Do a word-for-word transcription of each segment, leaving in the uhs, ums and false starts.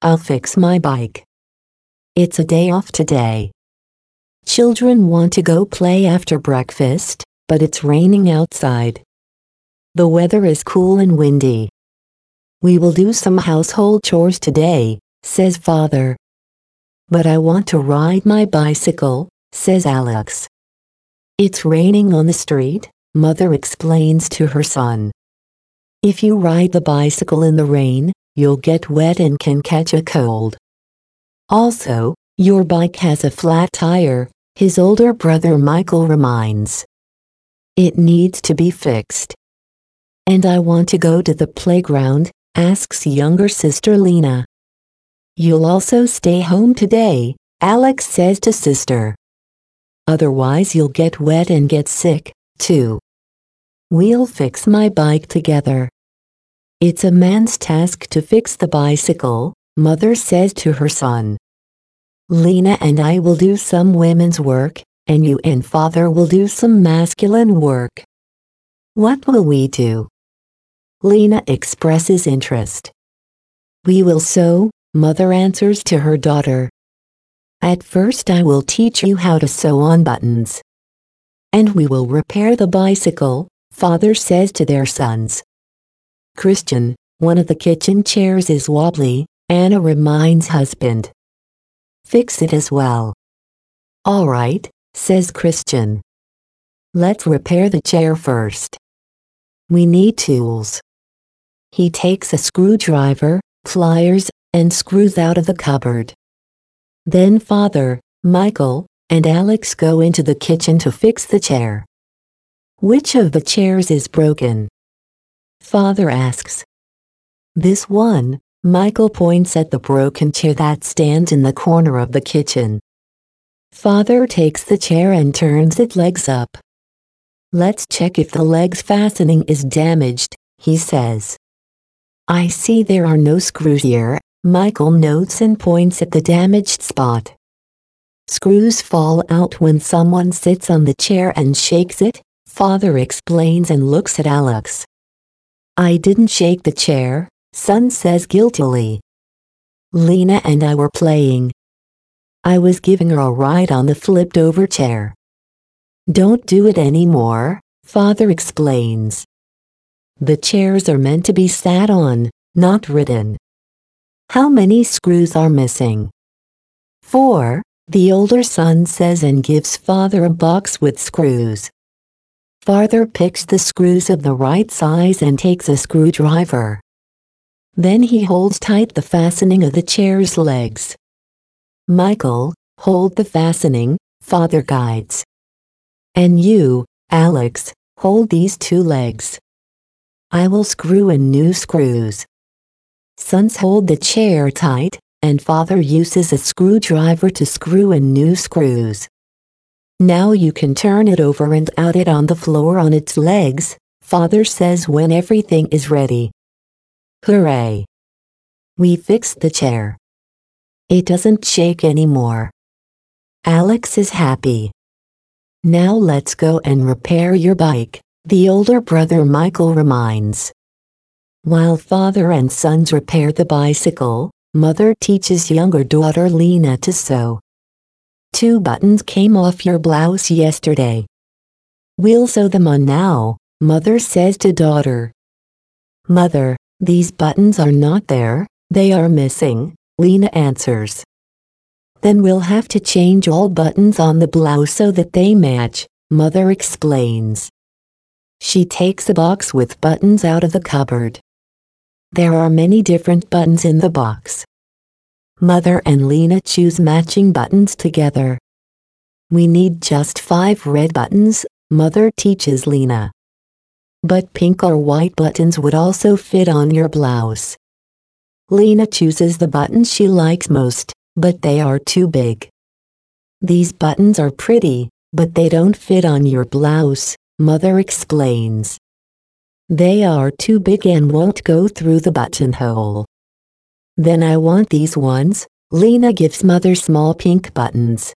I'll fix my bike. It's a day off today. Children want to go play after breakfast, but it's raining outside. The weather is cool and windy. We will do some household chores today, says Father. But I want to ride my bicycle, says Alex. It's raining on the street, Mother explains to her son. If you ride the bicycle in the rain, you'll get wet and can catch a cold. Also, your bike has a flat tire, his older brother Michael reminds. It needs to be fixed. And I want to go to the playground, asks younger sister Lena. You'll also stay home today, Alex says to sister. Otherwise you'll get wet and get sick, too. We'll fix my bike together. It's a man's task to fix the bicycle, Mother says to her son. Lena and I will do some women's work, and you and Father will do some masculine work. What will we do? Lena expresses interest. We will sew, Mother answers to her daughter. At first I will teach you how to sew on buttons. And we will repair the bicycle, Father says to their sons. Christian, one of the kitchen chairs is wobbly, Anna reminds husband. Fix it as well. All right, says Christian. Let's repair the chair first. We need tools. He takes a screwdriver, pliers, and screws out of the cupboard. Then Father, Michael, and Alex go into the kitchen to fix the chair. Which of the chairs is broken? Father asks. This one, Michael points at the broken chair that stands in the corner of the kitchen. Father takes the chair and turns its legs up. Let's check if the leg's fastening is damaged, he says. I see there are no screws here, Michael notes and points at the damaged spot. Screws fall out when someone sits on the chair and shakes it, Father explains and looks at Alex. I didn't shake the chair, son says guiltily. Lena and I were playing. I was giving her a ride on the flipped-over chair. Don't do it anymore, Father explains. The chairs are meant to be sat on, not ridden. How many screws are missing? Four, the older son says and gives Father a box with screws. Father picks the screws of the right size and takes a screwdriver. Then he holds tight the fastening of the chair's legs. Michael, hold the fastening, Father guides. And you, Alex, hold these two legs. I will screw in new screws. Sons hold the chair tight, and Father uses a screwdriver to screw in new screws. Now you can turn it over and out it on the floor on its legs, Father says when everything is ready. Hooray! We fixed the chair. It doesn't shake anymore. Alex is happy. Now let's go and repair your bike, the older brother Michael reminds. While Father and sons repair the bicycle, Mother teaches younger daughter Lena to sew. Two buttons came off your blouse yesterday. We'll sew them on now, Mother says to daughter. Mother, these buttons are not there, they are missing, Lena answers. Then we'll have to change all buttons on the blouse so that they match, Mother explains. She takes a box with buttons out of the cupboard. There are many different buttons in the box. Mother and Lena choose matching buttons together. We need just five red buttons, Mother teaches Lena. But pink or white buttons would also fit on your blouse. Lena chooses the buttons she likes most, but they are too big. These buttons are pretty, but they don't fit on your blouse, Mother explains. They are too big and won't go through the buttonhole. Then I want these ones, Lena gives Mother small pink buttons.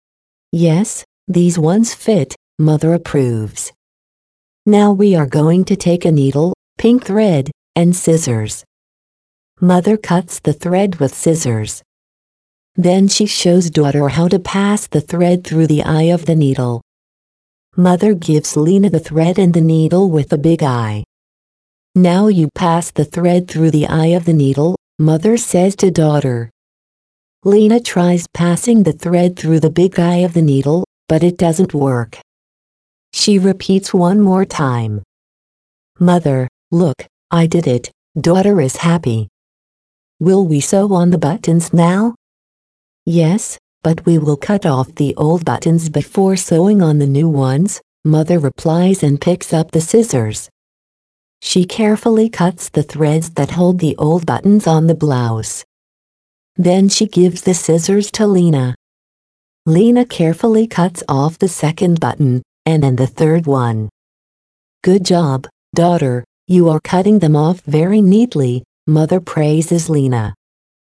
Yes, these ones fit, Mother approves. Now we are going to take a needle, pink thread, and scissors. Mother cuts the thread with scissors. Then she shows daughter how to pass the thread through the eye of the needle. Mother gives Lena the thread and the needle with the big eye. Now you pass the thread through the eye of the needle, Mother says to daughter. Lena tries passing the thread through the big eye of the needle, but it doesn't work. She repeats one more time. Mother, look, I did it, daughter is happy. Will we sew on the buttons now? Yes, but we will cut off the old buttons before sewing on the new ones, Mother replies and picks up the scissors. She carefully cuts the threads that hold the old buttons on the blouse. Then she gives the scissors to Lena. Lena carefully cuts off the second button, and then the third one. Good job, daughter, you are cutting them off very neatly, Mother praises Lena.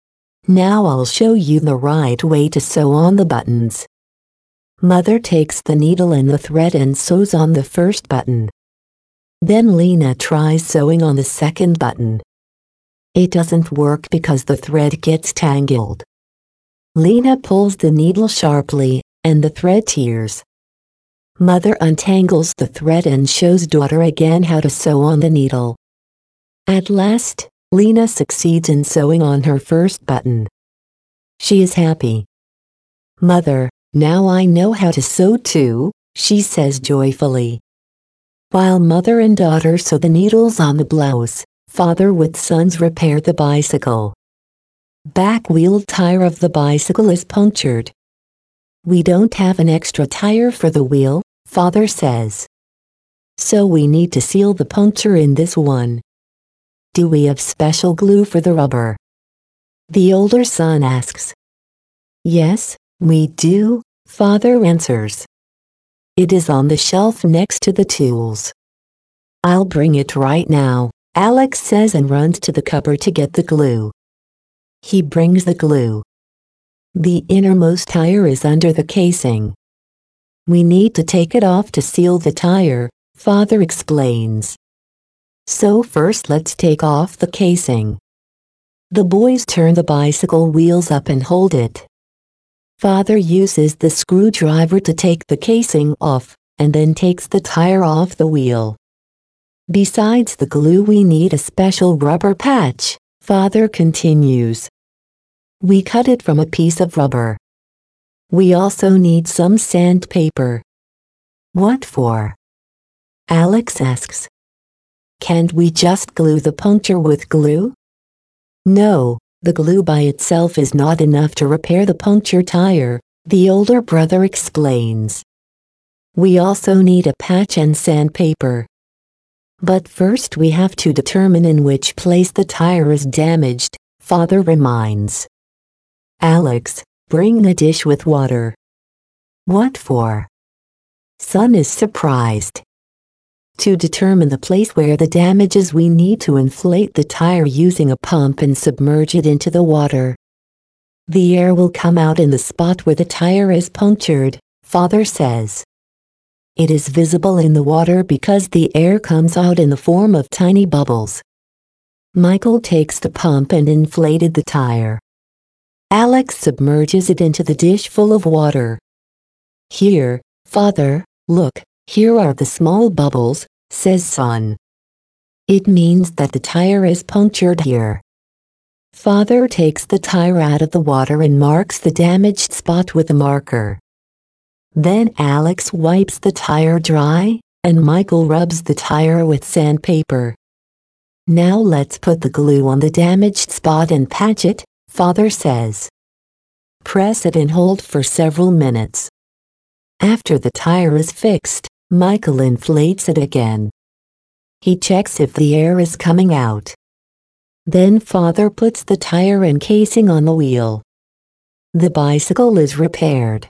Now I'll show you the right way to sew on the buttons. Mother takes the needle and the thread and sews on the first button. Then Lena tries sewing on the second button. It doesn't work because the thread gets tangled. Lena pulls the needle sharply, and the thread tears. Mother untangles the thread and shows daughter again how to sew on the needle. At last, Lena succeeds in sewing on her first button. She is happy. Mother, now I know how to sew too, she says joyfully. While mother and daughter sew the needles on the blouse, father with sons repair the bicycle. Back wheel tire of the bicycle is punctured. We don't have an extra tire for the wheel, father says. So we need to seal the puncture in this one. Do we have special glue for the rubber? The older son asks. Yes, we do, father answers. It is on the shelf next to the tools. I'll bring it right now, Alex says and runs to the cupboard to get the glue. He brings the glue. The innermost tire is under the casing. We need to take it off to seal the tire, father explains. So first let's take off the casing. The boys turn the bicycle wheels up and hold it. Father uses the screwdriver to take the casing off, and then takes the tire off the wheel. Besides the glue we need a special rubber patch, father continues. We cut it from a piece of rubber. We also need some sandpaper. What for? Alex asks. Can't we just glue the puncture with glue? No, the glue by itself is not enough to repair the puncture tire, the older brother explains. We also need a patch and sandpaper. But first we have to determine in which place the tire is damaged, father reminds. Alex, bring a dish with water. What for? Son is surprised. To determine the place where the damage is we need to inflate the tire using a pump and submerge it into the water. The air will come out in the spot where the tire is punctured, father says. It is visible in the water because the air comes out in the form of tiny bubbles. Michael takes the pump and inflated the tire. Alex submerges it into the dish full of water. Here, father, look, here are the small bubbles, says son. It means that the tire is punctured here. Father takes the tire out of the water and marks the damaged spot with a marker. Then Alex wipes the tire dry, and Michael rubs the tire with sandpaper. Now let's put the glue on the damaged spot and patch it, father says. Press it and hold for several minutes. After the tire is fixed, Michael inflates it again. He checks if the air is coming out. Then father puts the tire and casing on the wheel. The bicycle is repaired.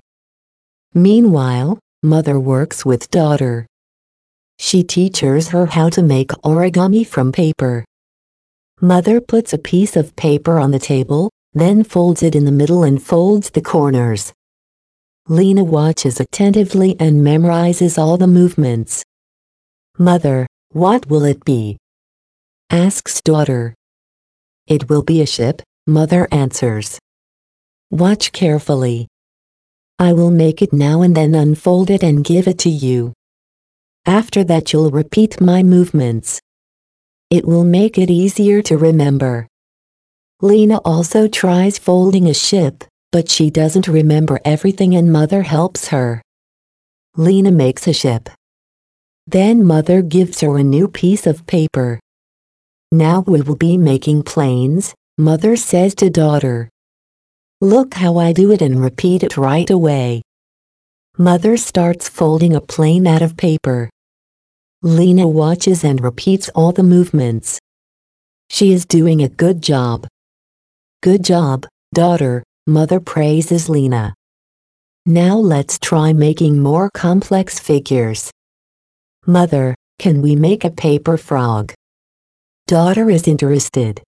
Meanwhile, mother works with daughter. She teaches her how to make origami from paper. Mother puts a piece of paper on the table, then folds it in the middle and folds the corners. Lena watches attentively and memorizes all the movements. Mother, what will it be? Asks daughter. It will be a ship, Mother answers. Watch carefully. I will make it now and then unfold it and give it to you. After that you'll repeat my movements. It will make it easier to remember. Lena also tries folding a ship, but she doesn't remember everything and Mother helps her. Lena makes a ship. Then Mother gives her a new piece of paper. Now we will be making planes, Mother says to daughter. Look how I do it and repeat it right away. Mother starts folding a plane out of paper. Lena watches and repeats all the movements. She is doing a good job. Good job, daughter, Mother praises Lena. Now let's try making more complex figures. Mother, can we make a paper frog? Daughter is interested.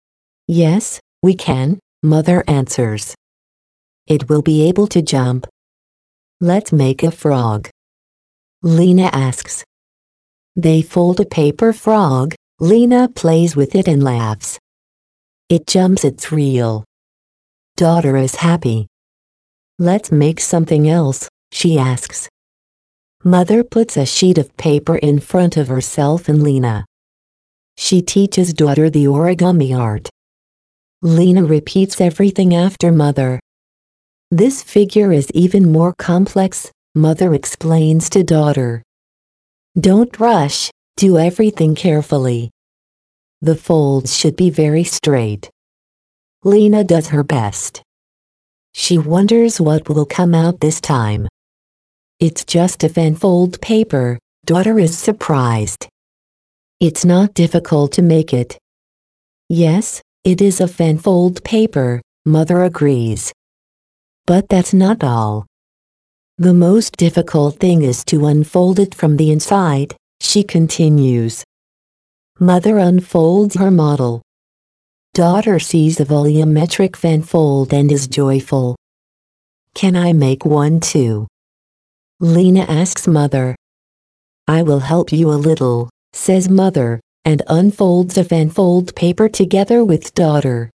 Yes, we can, Mother answers. It will be able to jump. Let's make a frog. Lena asks. They fold a paper frog, Lena plays with it and laughs. It jumps, it's real. Daughter is happy. Let's make something else, she asks. Mother puts a sheet of paper in front of herself and Lena. She teaches daughter the origami art. Lena repeats everything after Mother. This figure is even more complex, Mother explains to daughter. Don't rush, do everything carefully. The folds should be very straight. Lena does her best. She wonders what will come out this time. It's just a fanfold paper, daughter is surprised. It's not difficult to make it. Yes, it is a fanfold paper, Mother agrees. But that's not all. The most difficult thing is to unfold it from the inside, she continues. Mother unfolds her model. Daughter sees a volumetric fanfold and is joyful. Can I make one too? Lena asks Mother. I will help you a little, says Mother, and unfolds a fanfold paper together with daughter.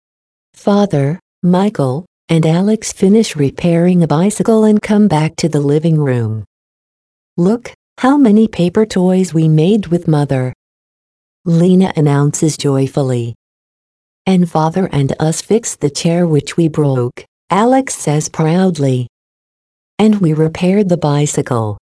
Father, Michael, and Alex finish repairing a bicycle and come back to the living room. Look, how many paper toys we made with Mother. Lena announces joyfully. And Father and us fixed the chair which we broke, Alex says proudly. And we repaired the bicycle.